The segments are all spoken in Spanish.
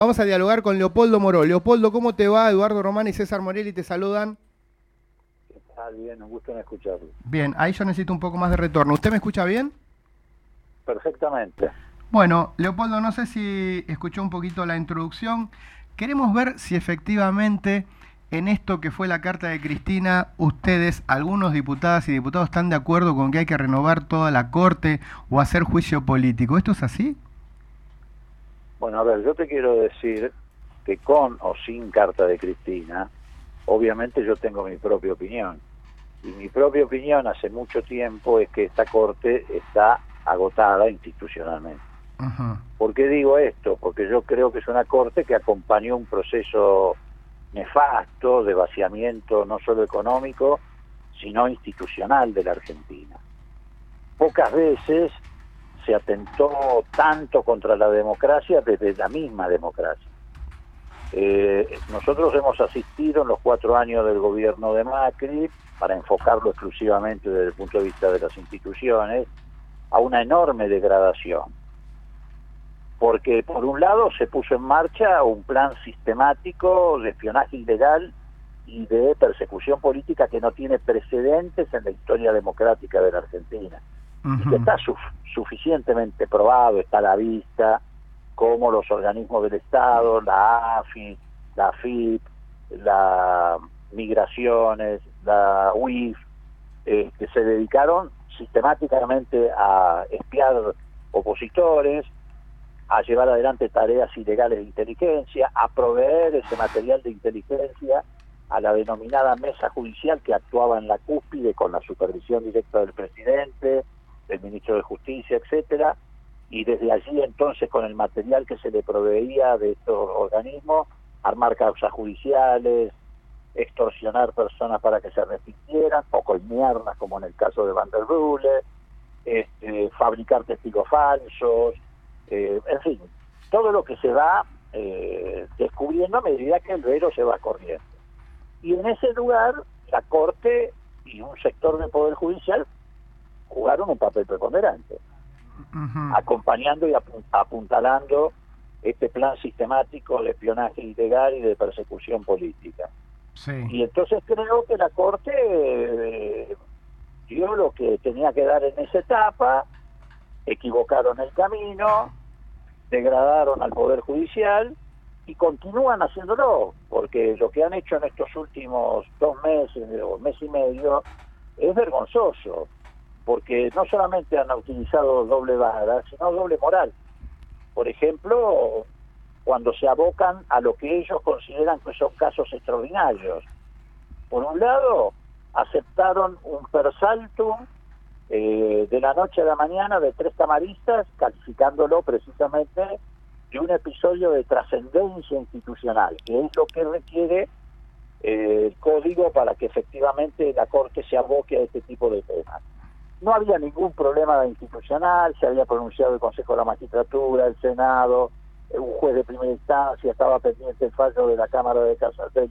Vamos a dialogar con Leopoldo Moró. Leopoldo, ¿cómo te va? Eduardo Román y César Morelli te saludan. Bien, un gusto en escucharlo. Bien, ahí yo necesito un poco más de retorno. ¿Usted me escucha bien? Perfectamente. Bueno, Leopoldo, no sé si escuchó un poquito la introducción. Queremos ver si efectivamente en esto que fue la carta de Cristina, ustedes, algunos diputadas y diputados, están de acuerdo con que hay que renovar toda la Corte o hacer juicio político. ¿Esto es así? Bueno, a ver, yo te quiero decir que con o sin carta de Cristina, obviamente yo tengo mi propia opinión. Y mi propia opinión hace mucho tiempo es que esta Corte está agotada institucionalmente. ¿Por qué digo esto? Porque yo creo que es una Corte que acompañó un proceso nefasto de vaciamiento no solo económico, sino institucional de la Argentina. Pocas veces se atentó tanto contra la democracia desde la misma democracia. Nosotros hemos asistido en los 4 años del gobierno de Macri, para enfocarlo exclusivamente desde el punto de vista de las instituciones, a una enorme degradación. Porque por un lado se puso en marcha un plan sistemático de espionaje ilegal y de persecución política que no tiene precedentes en la historia democrática de la Argentina. Y que está suficientemente probado, está a la vista, como los organismos del Estado, la AFI, la AFIP, la Migraciones, la UIF, que se dedicaron sistemáticamente a espiar opositores, a llevar adelante tareas ilegales de inteligencia, a proveer ese material de inteligencia a la denominada mesa judicial que actuaba en la cúspide con la supervisión directa del presidente, del ministro de Justicia, etcétera, y desde allí entonces con el material que se le proveía de estos organismos, armar causas judiciales, extorsionar personas para que se arrepintieran, o coimearlas como en el caso de Van der Rule, fabricar testigos falsos, en fin, todo lo que se va descubriendo a medida que el velo se va corriendo. Y en ese lugar la Corte y un sector del Poder Judicial jugaron un papel preponderante, acompañando y apuntalando este plan sistemático de espionaje ilegal y de persecución política. Sí. Y entonces creo que la Corte dio lo que tenía que dar en esa etapa, equivocaron el camino, degradaron al Poder Judicial y continúan haciéndolo, porque lo que han hecho en estos últimos 2 meses o mes y medio es vergonzoso, porque no solamente han utilizado doble vara, sino doble moral. Por ejemplo, cuando se abocan a lo que ellos consideran que son casos extraordinarios. Por un lado, aceptaron un persaltum de la noche a la mañana de 3 camaristas, calificándolo precisamente de un episodio de trascendencia institucional, que es lo que requiere el código para que efectivamente la Corte se aboque a este tipo de temas. No había ningún problema institucional, se había pronunciado el Consejo de la Magistratura, el Senado, un juez de primera instancia, estaba pendiente el fallo de la Cámara de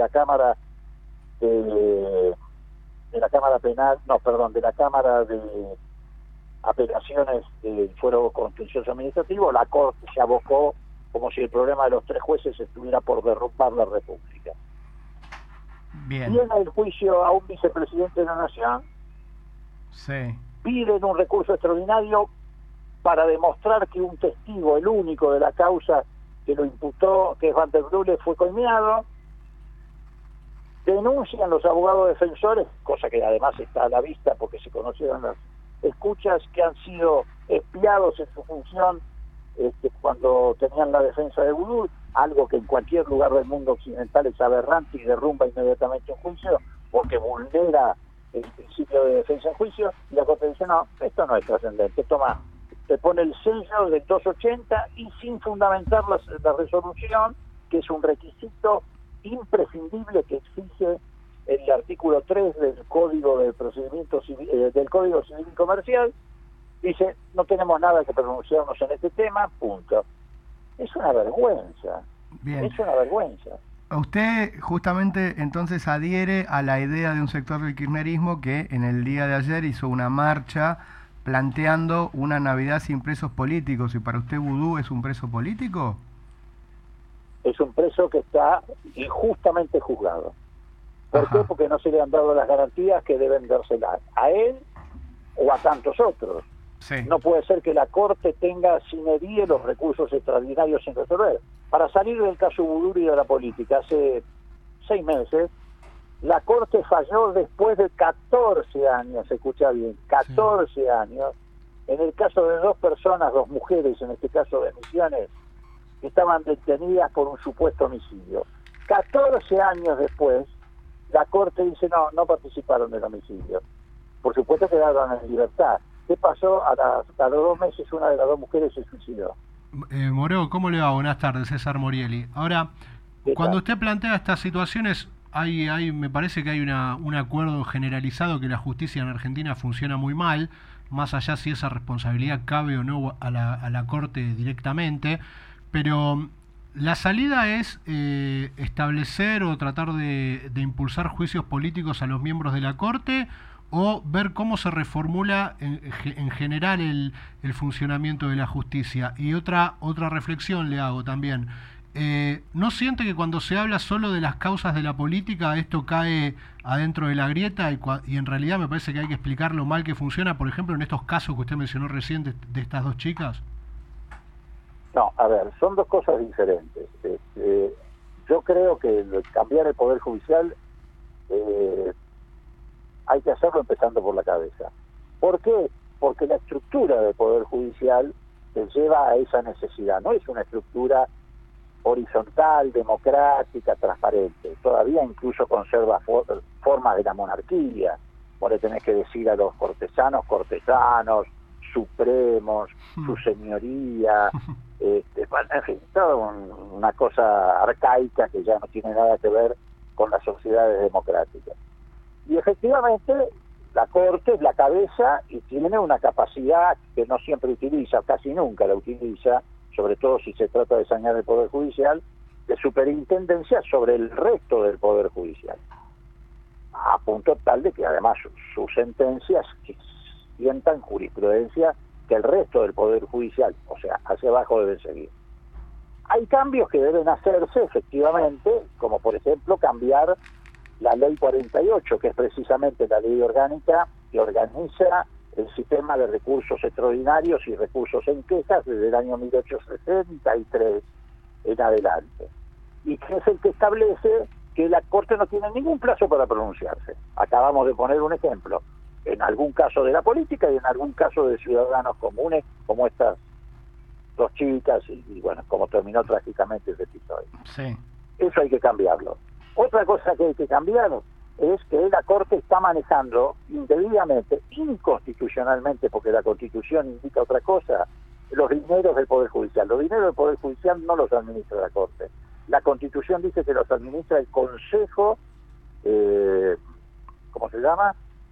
la Cámara de Apelaciones del Fuero Contencioso Administrativo. La Corte se abocó como si el problema de los 3 jueces estuviera por derrumbar la República. Bien. Viene el juicio a un vicepresidente de la Nación, Sí. piden un recurso extraordinario para demostrar que un testigo, el único de la causa que lo imputó, que es Van der Rule, fue coimeado. Denuncian los abogados defensores, cosa que además está a la vista porque se conocieron las escuchas, que han sido espiados en su función cuando tenían la defensa de Vudú, algo que en cualquier lugar del mundo occidental es aberrante y derrumba inmediatamente un juicio porque vulnera el principio de defensa en juicio. Y la Corte dice, no, esto no es trascendente, toma, te pone el sello del 280 y sin fundamentar la resolución, que es un requisito imprescindible que exige el artículo 3 del Código de Procedimiento Civil, del Código Civil y Comercial, dice, no tenemos nada que pronunciarnos en este tema, punto. Es una vergüenza. Bien. Es una vergüenza. Usted justamente entonces adhiere a la idea de un sector del kirchnerismo que en el día de ayer hizo una marcha planteando una Navidad sin presos políticos. ¿Y para usted Vudú es un preso político? es un preso que está injustamente juzgado. ¿Por qué? Porque no se le han dado las garantías que deben dárselas a él o a tantos otros. Sí. No puede ser que la Corte tenga sine die los recursos extraordinarios sin resolver. Para salir del caso Buduri de la política, hace 6 meses, la Corte falló después de 14 años, escucha bien, 14 años, en el caso de 2 personas, 2 mujeres, en este caso de Misiones, que estaban detenidas por un supuesto homicidio. 14 años después, la Corte dice no participaron del homicidio. Por supuesto quedaron en libertad. ¿Qué pasó? A los 2 meses una de las 2 mujeres se suicidó. Moró, ¿cómo le va? Buenas tardes, César Morieli. Ahora, cuando usted plantea estas situaciones, me parece que hay un acuerdo generalizado que la justicia en Argentina funciona muy mal, más allá si esa responsabilidad cabe o no a la Corte directamente, pero la salida es establecer o tratar de impulsar juicios políticos a los miembros de la Corte, o ver cómo se reformula en general el funcionamiento de la justicia. Y otra reflexión le hago también. ¿No siente que cuando se habla solo de las causas de la política esto cae adentro de la grieta y en realidad me parece que hay que explicar lo mal que funciona, por ejemplo, en estos casos que usted mencionó recién de estas 2 chicas? No, a ver, son 2 cosas diferentes. Yo creo que cambiar el Poder Judicial hay que hacerlo empezando por la cabeza. ¿Por qué? Porque la estructura del Poder Judicial te lleva a esa necesidad. No es una estructura horizontal, democrática, transparente. Todavía incluso conserva formas de la monarquía. Vos le tenés que decir a los cortesanos, supremos, su señoría, en fin, toda una cosa arcaica que ya no tiene nada que ver con las sociedades democráticas. Y efectivamente la Corte es la cabeza y tiene una capacidad que no siempre utiliza, casi nunca la utiliza, sobre todo si se trata de sanear el Poder Judicial, de superintendencia sobre el resto del Poder Judicial. A punto tal de que además sus sentencias sientan jurisprudencia que el resto del Poder Judicial, o sea, hacia abajo deben seguir. Hay cambios que deben hacerse efectivamente, como por ejemplo cambiar la Ley 48, que es precisamente la ley orgánica que organiza el sistema de recursos extraordinarios y recursos en quejas desde el año 1863 en adelante. Y que es el que establece que la Corte no tiene ningún plazo para pronunciarse. Acabamos de poner un ejemplo. En algún caso de la política y en algún caso de ciudadanos comunes, como estas 2 chicas, y bueno, como terminó trágicamente ese episodio. Sí. Eso hay que cambiarlo. Otra cosa que hay que cambiar es que la Corte está manejando indebidamente, inconstitucionalmente, porque la Constitución indica otra cosa, los dineros del Poder Judicial. Los dineros del Poder Judicial no los administra la Corte. La Constitución dice que los administra el Consejo, ¿cómo se llama?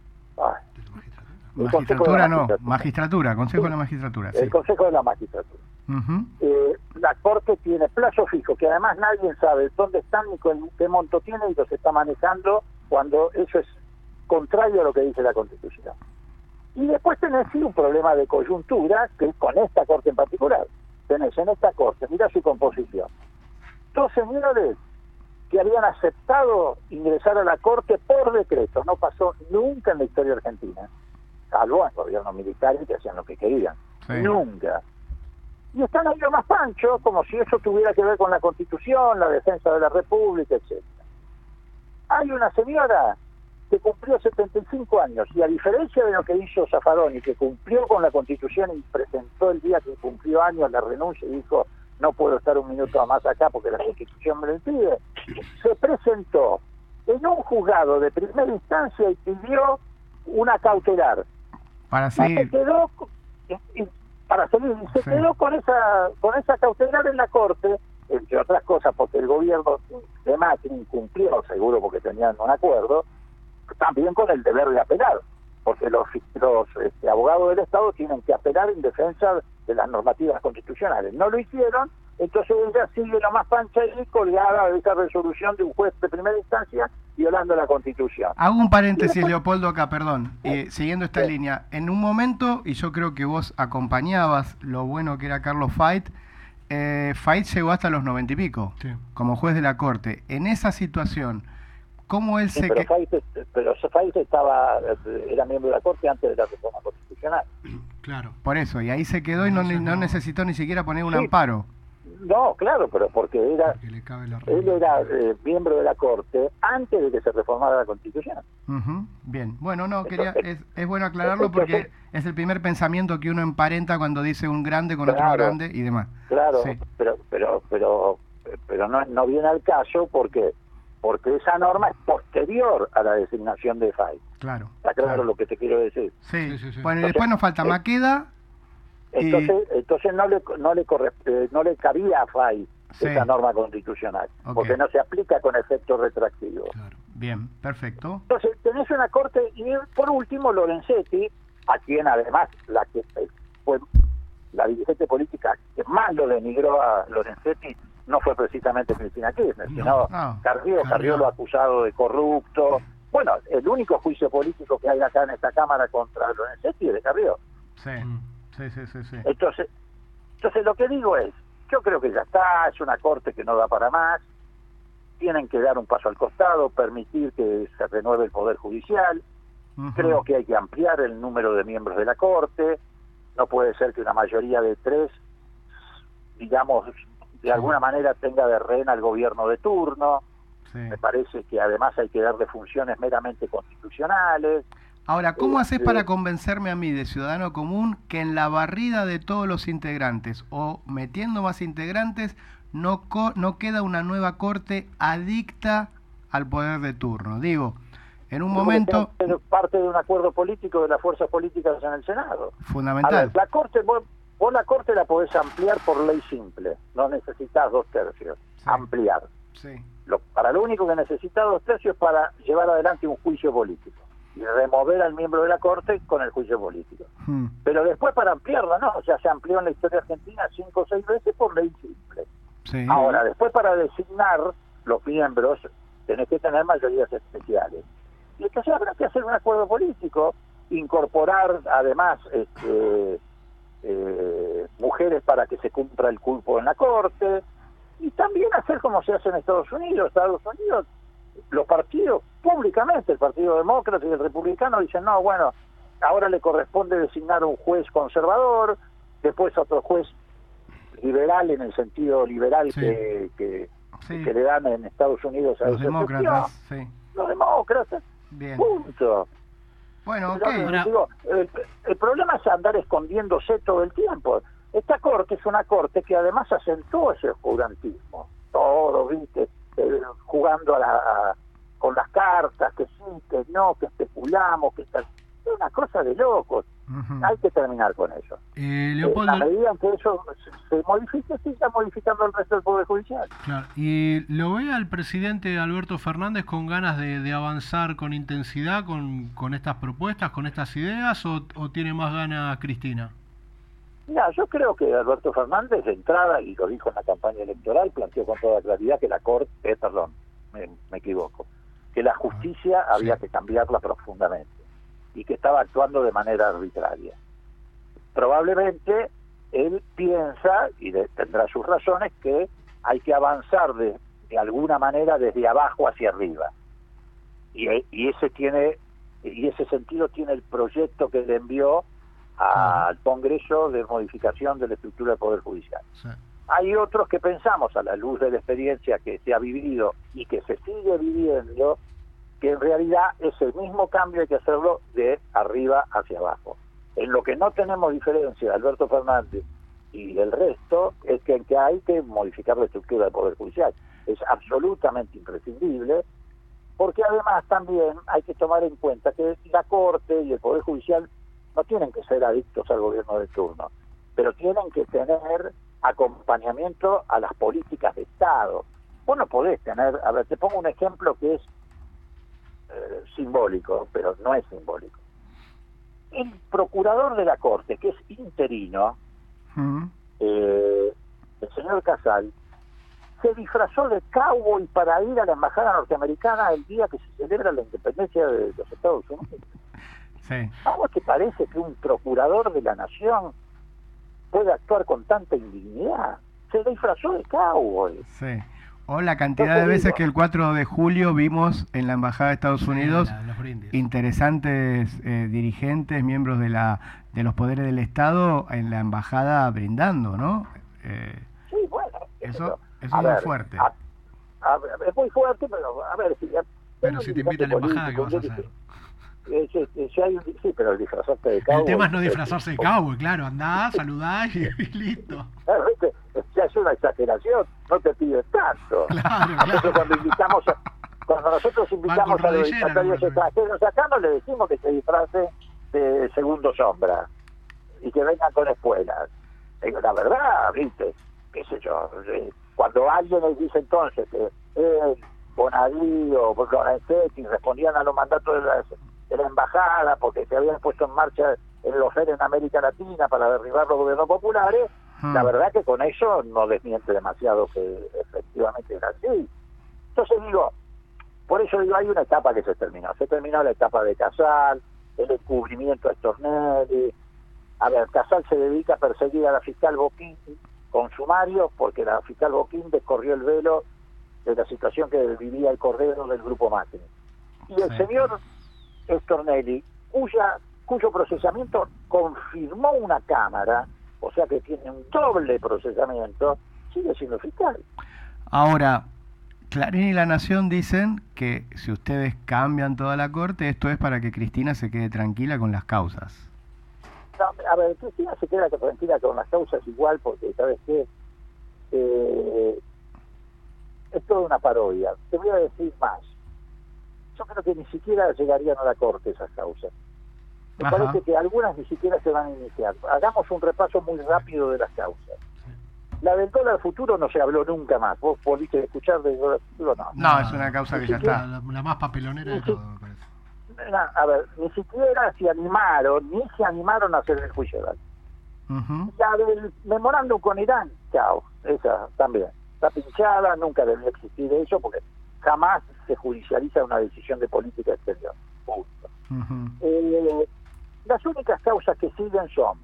Magistratura, Consejo de la Magistratura. Sí. El Consejo de la Magistratura. La Corte tiene plazo fijo, que además nadie sabe dónde están ni qué monto tiene y los está manejando cuando eso es contrario a lo que dice la Constitución. Y después tenés un problema de coyuntura, que es con esta Corte en particular. Tenés en esta Corte, mira su composición, 2 señores que habían aceptado ingresar a la Corte por decreto. No pasó nunca en la historia argentina, salvo en gobiernos militares que hacían lo que querían. Sí. Nunca. Y están ahí más pancho, como si eso tuviera que ver con la Constitución, la defensa de la República, etc. Hay una señora que cumplió 75 años, y a diferencia de lo que hizo Zaffaroni, que cumplió con la Constitución y presentó el día que cumplió años la renuncia y dijo, no puedo estar un minuto más acá porque la Constitución me lo impide, se presentó en un juzgado de primera instancia y pidió una cautelar. Para seguir. Se quedó con esa cautelar en la Corte, entre otras cosas porque el gobierno de Macri incumplió, seguro porque tenían un acuerdo, también con el deber de apelar, porque los abogados del Estado tienen que apelar en defensa de las normativas constitucionales. No lo hicieron, entonces ella sigue la más pancha y colgada de esa resolución de un juez de primera instancia violando la Constitución. Hago un paréntesis, Leopoldo, acá, perdón, siguiendo esta línea. En un momento, y yo creo que vos acompañabas lo bueno que era Carlos Fait, Fayt llegó hasta los 90 y pico, Sí. como juez de la Corte. En esa situación, ¿cómo él Sí, se... pero Fayt era miembro de la Corte antes de la reforma constitucional. Claro. Por eso, y ahí se quedó y no necesitó ni siquiera poner un Sí. amparo. No, claro, pero porque Porque le cabe la él era miembro de la Corte antes de que se reformara la Constitución. Ujú, bien, bueno, no, Entonces, es bueno aclararlo porque entonces, es el primer pensamiento que uno emparenta cuando dice un grande con otro Claro. grande y demás. Claro, Sí. pero no viene al caso porque esa norma es posterior a la designación de Fayt. Claro. ¿Está claro lo que te quiero decir? Sí. Sí. Bueno, y después nos falta Maqueda. Entonces no le cabía a Fayt Sí. esa norma constitucional, Ok. porque no se aplica con efecto retroactivo. Claro. Bien, perfecto. Entonces tenés una corte y por último Lorenzetti, a quien además fue la dirigente política que más lo denigró a Lorenzetti no fue precisamente Cristina Kirchner, sino No. Carrió lo ha acusado de corrupto. Bueno, el único juicio político que hay acá en esta Cámara contra Lorenzetti es de Carrió. Sí. Sí. Entonces lo que digo es, yo creo que ya está, es una corte que no da para más, tienen que dar un paso al costado, permitir que se renueve el Poder Judicial, Ujú. creo que hay que ampliar el número de miembros de la corte, no puede ser que una mayoría de 3, digamos, de alguna manera tenga de rehén al gobierno de turno. Sí. Me parece que además hay que darle funciones meramente constitucionales. Ahora, ¿cómo haces para convencerme a mí, de ciudadano común, que en la barrida de todos los integrantes o metiendo más integrantes no queda una nueva corte adicta al poder de turno? Digo, en un momento Es parte de un acuerdo político de las fuerzas políticas en el Senado. A fundamental. ver, la corte, vos la corte la podés ampliar por ley simple, no necesitas 2/3, Sí. ampliar. Sí. Para lo único que necesitas 2/3 es para llevar adelante un juicio político y remover al miembro de la corte con el juicio político. Pero después para ampliarla, no, o sea, se amplió en la historia argentina 5 o 6 veces por ley simple. Sí. Ahora, después para designar los miembros tenés que tener mayorías especiales. Y entonces habrá que hacer un acuerdo político, incorporar además mujeres para que se cumpla el cupo en la corte, y también hacer como se hace en Estados Unidos. Los partidos, públicamente, el Partido Demócrata y el Republicano dicen, no, bueno, ahora le corresponde designar un juez conservador, después otro juez liberal en el sentido liberal Sí. que Sí. le dan en Estados Unidos a Los esa demócratas, excepción. sí. Los demócratas, Bien. punto. Bueno, ok. Pero, digo, el problema es andar escondiéndose todo el tiempo. Esta corte es una corte que además acentuó ese oscurantismo. Todo, viste, jugando con las cartas, que sí, que no, que especulamos, que tal. Es una cosa de locos. Ujú. Hay que terminar con eso. Leopoldo, A medida en que eso se modifique, se está modificando el resto del Poder Judicial. claro, ¿y lo ve al presidente Alberto Fernández con ganas de avanzar con intensidad con estas propuestas, con estas ideas, o tiene más ganas Cristina? Mira, yo creo que Alberto Fernández de entrada, y lo dijo en la campaña electoral, planteó con toda claridad que la Corte, me equivoco, que la justicia había que cambiarla profundamente y que estaba actuando de manera arbitraria. Probablemente él piensa, y tendrá sus razones, que hay que avanzar de alguna manera desde abajo hacia arriba. Y ese sentido tiene el proyecto que le envió al Congreso de modificación de la estructura del Poder Judicial. Sí. Hay otros que pensamos, a la luz de la experiencia que se ha vivido y que se sigue viviendo, que en realidad ese mismo cambio hay que hacerlo de arriba hacia abajo. En lo que no tenemos diferencia de Alberto Fernández y el resto es que hay que modificar la estructura del Poder Judicial. Es absolutamente imprescindible, porque además también hay que tomar en cuenta que la Corte y el Poder Judicial no tienen que ser adictos al gobierno de turno, pero tienen que tener acompañamiento a las políticas de Estado. Vos no podés tener, a ver, te pongo un ejemplo que es simbólico, pero no es simbólico. El procurador de la Corte, que es interino, el señor Casal, se disfrazó de cowboy para ir a la embajada norteamericana el día que se celebra la independencia de los Estados Unidos. Sí. ¿A vos te parece que un procurador de la nación puede actuar con tanta indignidad? se disfrazó de cowboy. Sí. O la cantidad de veces que el 4 de julio vimos en la Embajada de Estados Unidos interesantes dirigentes, miembros de los poderes del Estado en la Embajada brindando, ¿no? Sí, bueno. Eso es muy fuerte. Es muy fuerte, pero a ver... Pero si te invita a la Embajada, ¿qué vas a hacer? Sí, pero el disfrazarte de cowboy... El tema es no disfrazarse de cowboy, claro. Andás, saludás y listo. Claro, ¿viste? Ya es una exageración, no te piden tanto. Claro. Cuando nosotros invitamos a los dignatarios extranjeros acá, no le decimos que se disfrace de segundo sombra y que vengan con espuelas. La verdad, ¿viste? Qué sé yo, cuando alguien les dice entonces que Bonadí o Lorenzetti respondían a los mandatos de la embajada porque se habían puesto en marcha el lofer en América Latina para derribar los gobiernos populares, la verdad que con eso no desmiente demasiado que efectivamente era así. Entonces digo, por eso digo, hay una etapa que se terminó la etapa de Casal, el encubrimiento de Stornelli. A ver, Casal se dedica a perseguir a la fiscal Boquín con sumario porque la fiscal Boquín descorrió el velo de la situación que vivía el Cordero del Grupo Macri. Y el señor Stornelli, cuyo procesamiento confirmó una cámara, o sea que tiene un doble procesamiento, sigue siendo fiscal. Ahora, Clarín y La Nación dicen que si ustedes cambian toda la corte, esto es para que Cristina se quede tranquila con las causas. No, a ver, Cristina se queda tranquila con las causas igual porque, ¿sabes qué? Es toda una parodia. Te voy a decir más. Yo creo que ni siquiera llegarían a la corte esas causas. Me parece que algunas ni siquiera se van a iniciar. Hagamos un repaso muy rápido de las causas. La del dólar futuro no se habló nunca más. ¿Vos volviste a escuchar del dólar futuro? No, es una causa que ya está. La más papelonera de todo, me parece. A ver, ni siquiera se animaron a hacer el juicio oral. La del memorándum con Irán, chao, esa también. Está pinchada, nunca debió existir eso porque jamás se judicializa una decisión de política exterior. Punto. Las únicas causas que siguen son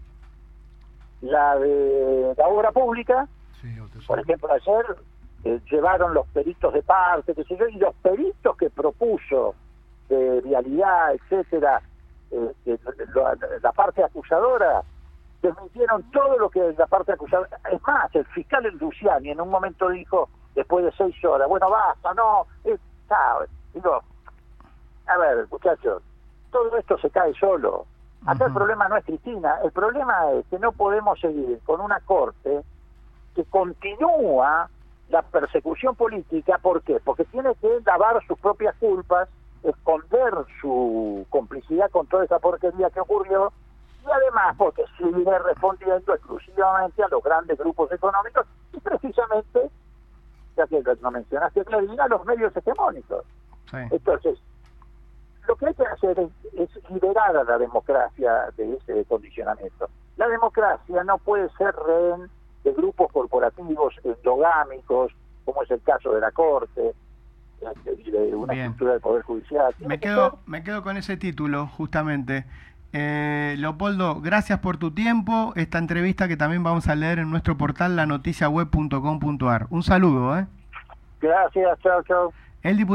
la de la obra pública. Por ejemplo, ayer llevaron los peritos de parte, qué sé yo, y los peritos que propuso de vialidad, etcétera, la parte acusadora, desmintieron todo lo que la parte acusadora. Es más, el fiscal Luciani en un momento dijo, después de 6 horas, bueno, basta, no, digo, a ver, muchachos, todo esto se cae solo. Acá el problema no es Cristina, el problema es que no podemos seguir con una corte que continúa la persecución política. ¿Por qué? Porque tiene que lavar sus propias culpas, esconder su complicidad con toda esa porquería que ocurrió, y además porque sigue respondiendo exclusivamente a los grandes grupos económicos y precisamente, ya que no mencionaste Clarín, a los medios hegemónicos. Entonces, lo que hay que hacer es liberar a la democracia de ese condicionamiento. La democracia no puede ser rehén de grupos corporativos endogámicos, como es el caso de la Corte, de una estructura del Poder Judicial. Me quedo con ese título, justamente. Leopoldo, gracias por tu tiempo. Esta entrevista que también vamos a leer en nuestro portal lanoticiaweb.com.ar. Un saludo. Gracias, chao. El diputado